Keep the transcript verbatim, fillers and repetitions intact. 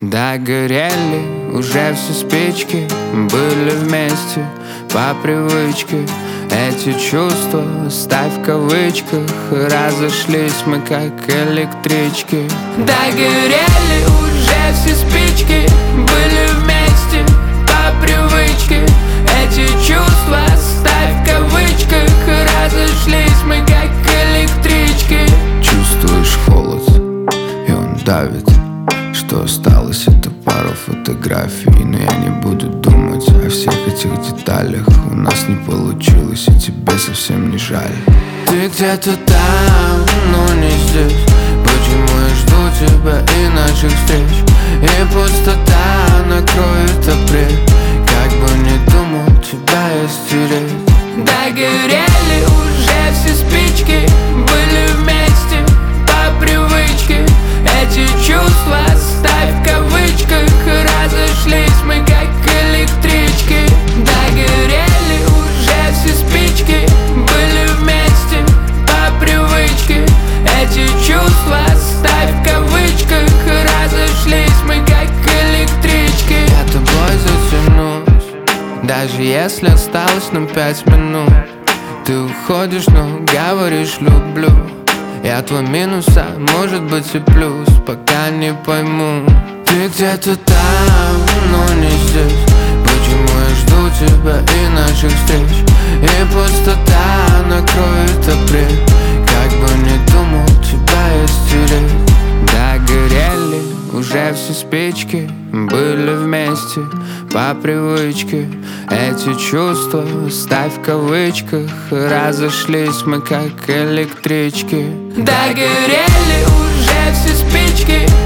Догорели уже все спички, были вместе по привычке. Эти чувства, ставь в кавычках, разошлись мы как электрички. Догорели уже все спички, были вместе по привычке. Эти чувства, ставь в кавычках, разошлись мы как электрички. Чувствуешь холод, и он давит. Что осталось, это пару фотографий. Но я не буду думать о всех этих деталях. У нас не получилось, и тебе совсем не жаль. Ты где-то там, но не здесь. Почему я жду тебя и наших встреч? И пустота накроет апрель. Как бы не думал тебя я стереть. Догорели уже все спички, были вместе по привычке. Эти чувства, ставь в кавычках, разошлись мы как электрички. Догорели уже все спички, были вместе по привычке. Эти чувства, ставь в кавычках, разошлись мы как электрички. Я тобой затянусь, даже если осталось на пять минут. Ты уходишь, но говоришь люблю. Я твой минус, а может быть и плюс, пока не пойму. Ты где-то там, но не здесь. Почему я жду тебя и наших встреч? И пустота накроет апрель. Как бы не думал тебя я стереть. Догорели уже все спички, были вместе по привычке. Эти чувства, ставь в кавычках, разошлись мы как электрички. Догорели уже все спички,